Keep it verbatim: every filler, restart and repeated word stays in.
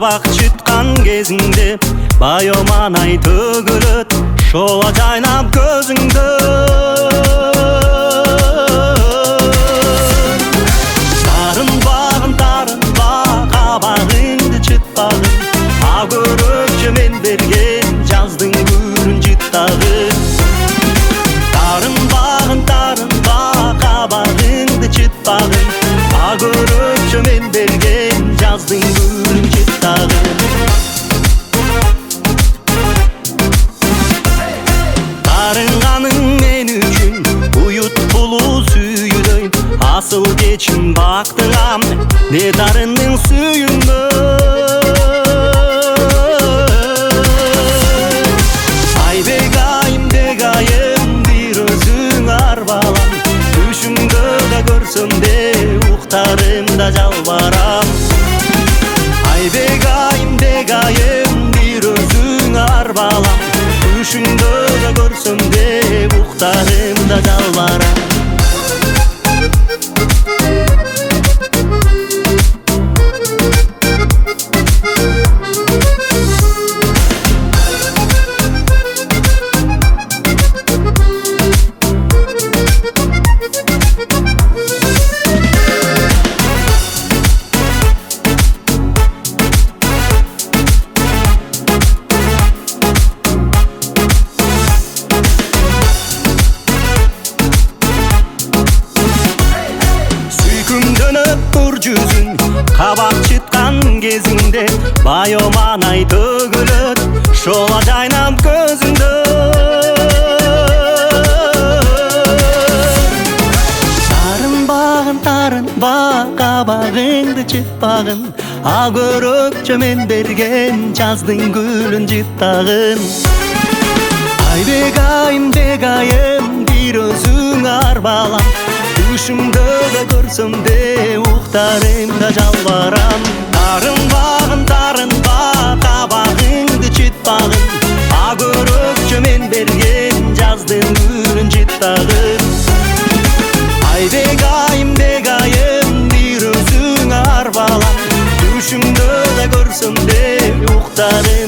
Kabak çıtkan gezinde Bayomana tөгілөт Шола жайнап көзіңді Тарын бағын, тарын бақ Қабағыңды çıtпағын Ақ өрөкшімен берген Жаздың гүлін жыттағын Тарын бағын, тарын бақ Қабағыңды çıtпағын Ақ өрөкшімен берген Жаздың гүлін жыттағын Asıl geçim baktığam ne darının suyunda Ay begayım begayım bir özün arbalam Düşümde de görsem de uxtarımda jalbaram Ay begayım begayım bir özün arbalam Düşümde de görsem de uxtarımda jalbaram Жүзін қабақ çıtқан кезінде Bayomana төгілөт Шола жайнап көзіңді Тарын бағын, тарын бақ Қабағыңды çıtпағын Ақ өрөкшімен берген Жаздың гүлін жыттағын Ай бегайым, бегайым Bir өзің арбалам Düşümde de görsem de uxtarımda jalbaram Tарын бағын, tарын baq Қабағыңды çıtпағын Ақ өрөкшімен берген Жаздың гүлін жыттағын Ay begayım, begayım Bir özün arbalam Düşümde de görsem de uxtarım